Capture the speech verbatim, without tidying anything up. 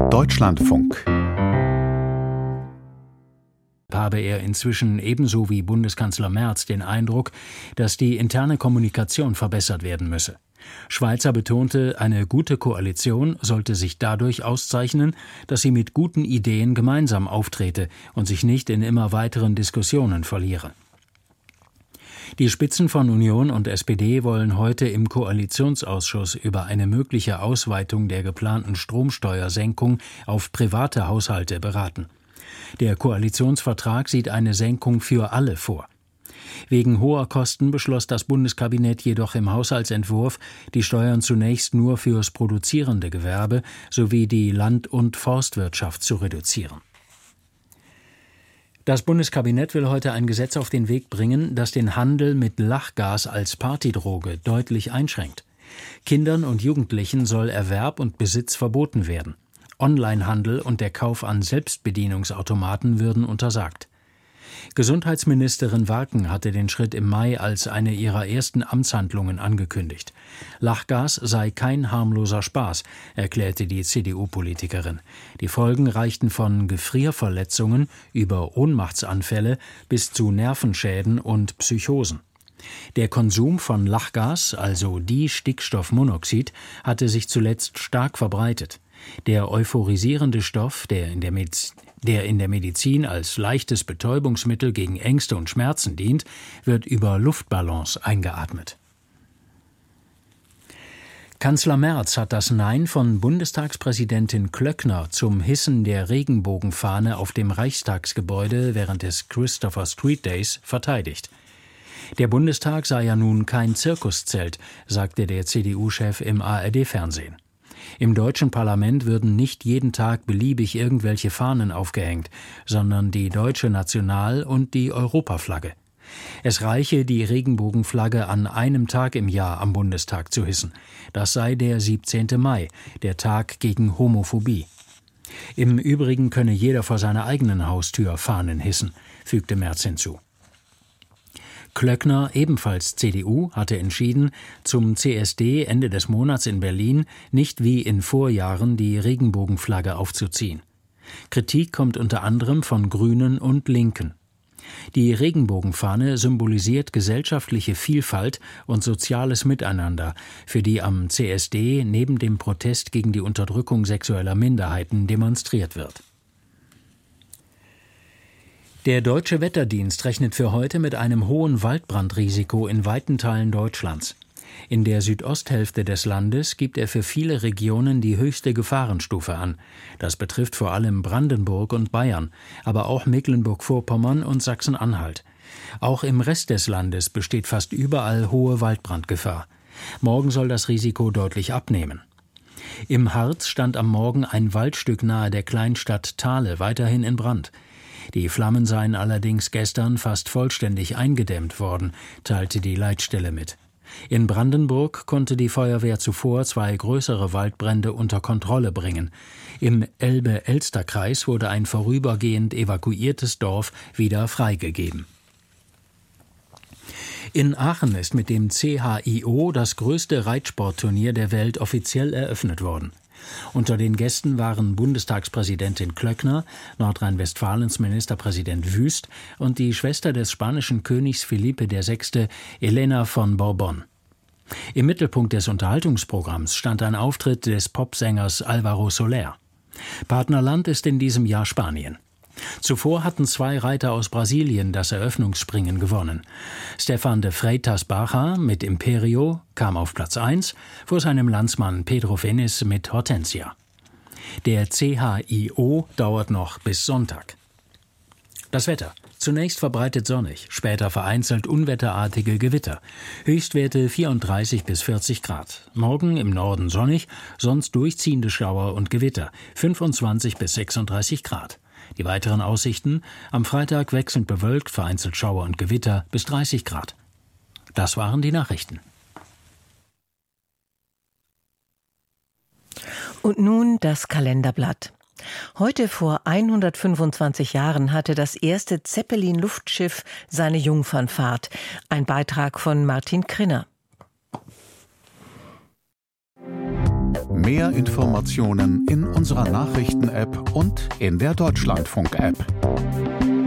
Deutschlandfunk. Habe er inzwischen ebenso wie Bundeskanzler Merz den Eindruck, dass die interne Kommunikation verbessert werden müsse. Schweizer betonte, eine gute Koalition sollte sich dadurch auszeichnen, dass sie mit guten Ideen gemeinsam auftrete und sich nicht in immer weiteren Diskussionen verliere. Die Spitzen von Union und S P D wollen heute im Koalitionsausschuss über eine mögliche Ausweitung der geplanten Stromsteuersenkung auf private Haushalte beraten. Der Koalitionsvertrag sieht eine Senkung für alle vor. Wegen hoher Kosten beschloss das Bundeskabinett jedoch im Haushaltsentwurf, die Steuern zunächst nur fürs produzierende Gewerbe sowie die Land- und Forstwirtschaft zu reduzieren. Das Bundeskabinett will heute ein Gesetz auf den Weg bringen, das den Handel mit Lachgas als Partydroge deutlich einschränkt. Kindern und Jugendlichen soll Erwerb und Besitz verboten werden. Onlinehandel und der Kauf an Selbstbedienungsautomaten würden untersagt. Gesundheitsministerin Warken hatte den Schritt im Mai als eine ihrer ersten Amtshandlungen angekündigt. Lachgas sei kein harmloser Spaß, erklärte die C D U-Politikerin. Die Folgen reichten von Gefrierverletzungen über Ohnmachtsanfälle bis zu Nervenschäden und Psychosen. Der Konsum von Lachgas, also Distickstoffmonoxid, hatte sich zuletzt stark verbreitet. Der euphorisierende Stoff, der in der, Mediz- der in der Medizin als leichtes Betäubungsmittel gegen Ängste und Schmerzen dient, wird über Luftballons eingeatmet. Kanzler Merz hat das Nein von Bundestagspräsidentin Klöckner zum Hissen der Regenbogenfahne auf dem Reichstagsgebäude während des Christopher Street Days verteidigt. Der Bundestag sei ja nun kein Zirkuszelt, sagte der C D U-Chef im A R D-Fernsehen. Im deutschen Parlament würden nicht jeden Tag beliebig irgendwelche Fahnen aufgehängt, sondern die deutsche National- und die Europaflagge. Es reiche, die Regenbogenflagge an einem Tag im Jahr am Bundestag zu hissen. Das sei der siebzehnten Mai, der Tag gegen Homophobie. Im Übrigen könne jeder vor seiner eigenen Haustür Fahnen hissen, fügte Merz hinzu. Klöckner, ebenfalls C D U, hatte entschieden, zum C S D Ende des Monats in Berlin nicht wie in Vorjahren die Regenbogenflagge aufzuziehen. Kritik kommt unter anderem von Grünen und Linken. Die Regenbogenfahne symbolisiert gesellschaftliche Vielfalt und soziales Miteinander, für die am C S D neben dem Protest gegen die Unterdrückung sexueller Minderheiten demonstriert wird. Der Deutsche Wetterdienst rechnet für heute mit einem hohen Waldbrandrisiko in weiten Teilen Deutschlands. In der Südosthälfte des Landes gibt er für viele Regionen die höchste Gefahrenstufe an. Das betrifft vor allem Brandenburg und Bayern, aber auch Mecklenburg-Vorpommern und Sachsen-Anhalt. Auch im Rest des Landes besteht fast überall hohe Waldbrandgefahr. Morgen soll das Risiko deutlich abnehmen. Im Harz stand am Morgen ein Waldstück nahe der Kleinstadt Thale weiterhin in Brand. Die Flammen seien allerdings gestern fast vollständig eingedämmt worden, teilte die Leitstelle mit. In Brandenburg konnte die Feuerwehr zuvor zwei größere Waldbrände unter Kontrolle bringen. Im Elbe-Elster-Kreis wurde ein vorübergehend evakuiertes Dorf wieder freigegeben. In Aachen ist mit dem C H I O das größte Reitsportturnier der Welt offiziell eröffnet worden. Unter den Gästen waren Bundestagspräsidentin Klöckner, Nordrhein-Westfalens Ministerpräsident Wüst und die Schwester des spanischen Königs Felipe der Sechste, Elena von Borbón. Im Mittelpunkt des Unterhaltungsprogramms stand ein Auftritt des Popsängers Álvaro Soler. Partnerland ist in diesem Jahr Spanien. Zuvor hatten zwei Reiter aus Brasilien das Eröffnungsspringen gewonnen. Stefan de Freitas Baja mit Imperio kam auf Platz eins vor seinem Landsmann Pedro Fennis mit Hortensia. Der C H I O dauert noch bis Sonntag. Das Wetter. Zunächst verbreitet sonnig, später vereinzelt unwetterartige Gewitter. Höchstwerte vierunddreißig bis vierzig Grad. Morgen im Norden sonnig, sonst durchziehende Schauer und Gewitter. fünfundzwanzig bis sechsunddreißig Grad. Die weiteren Aussichten: am Freitag wechselnd bewölkt, vereinzelt Schauer und Gewitter bis dreißig Grad. Das waren die Nachrichten. Und nun das Kalenderblatt. Heute vor hundertfünfundzwanzig Jahren hatte das erste Zeppelin-Luftschiff seine Jungfernfahrt. Ein Beitrag von Martin Krinner. Mehr Informationen in unserer Nachrichten-App und in der Deutschlandfunk-App.